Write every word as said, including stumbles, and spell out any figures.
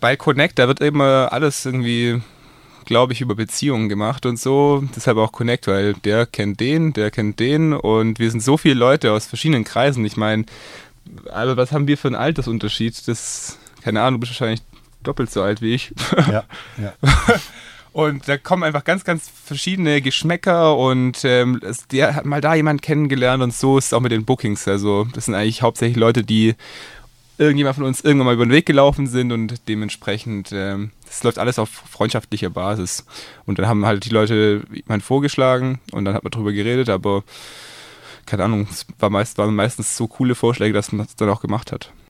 bei Connect, da wird immer alles irgendwie, glaube ich, über Beziehungen gemacht und so. Deshalb auch Connect, weil der kennt den, der kennt den und wir sind so viele Leute aus verschiedenen Kreisen. Ich meine, aber was haben wir für einen Altersunterschied? Das, keine Ahnung, du bist wahrscheinlich doppelt so alt wie ich. Ja, ja. Und da kommen einfach ganz, ganz verschiedene Geschmäcker und ähm, es, der hat mal da jemanden kennengelernt und so ist es auch mit den Bookings. Also das sind eigentlich hauptsächlich Leute, die irgendjemand von uns irgendwann mal über den Weg gelaufen sind und dementsprechend, ähm, das läuft alles auf freundschaftlicher Basis. Und dann haben halt die Leute jemanden vorgeschlagen und dann hat man drüber geredet, aber keine Ahnung, es war meist, waren meistens so coole Vorschläge, dass man es dann auch gemacht hat.